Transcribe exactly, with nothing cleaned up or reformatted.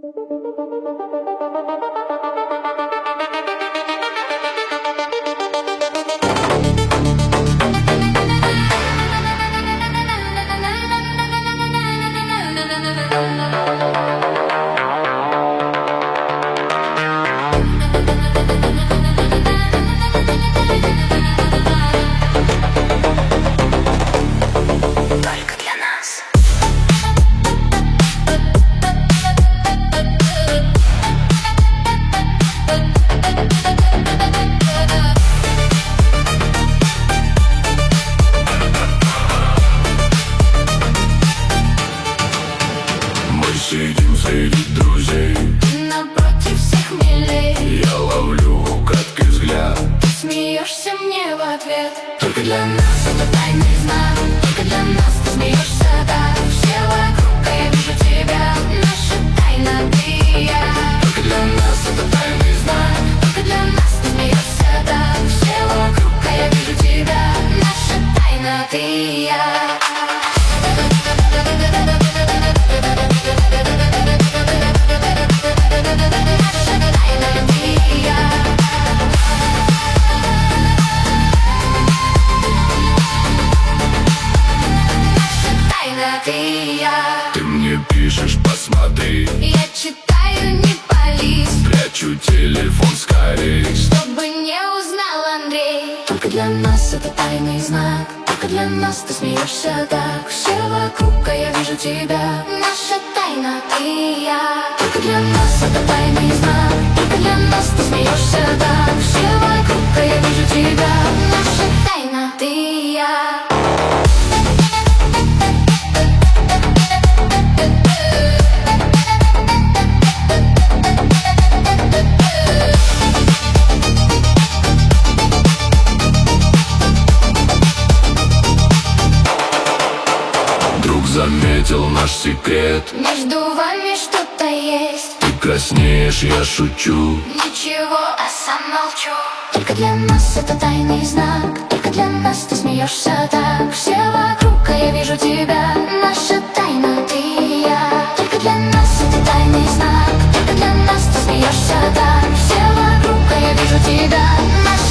Сидим среди друзей, напротив всех милей. Я ловлю украдкой взгляд, Ты смеешься мне в ответ. только для нас Это тайный знак, только для нас. Ты смеешься так, все вокруг, а я вижу тебя. Наша тайна, ты и я. Только для нас это тайный знак, Только для нас. Ты смеешься так, все вокруг, а я вижу тебя. Наша тайна, ты и я. Ты и я. Ты мне пишешь, посмотри, Я читаю, не пались, прячу телефон скорей, чтобы не узнал Андрей. Только для нас это тайный знак, только для нас. Ты смеешься так, все вокруг, а я вижу тебя. Наша тайна, ты и я. Только для нас это тайный знак, только для нас. Ты смеешься так, все вокруг, а я вижу тебя. Наша тайна, ты и я. заметил наш секрет. Между вами что-то есть. Ты краснеешь, я шучу. Ничего, а сам молчу. Только для нас это тайный знак, только для нас. Ты смеешься так, все вокруг, а я вижу тебя. Наша тайна, ты и я. Только для нас это тайный знак, только для нас. Ты смеешься так, все вокруг, а я вижу тебя. Наша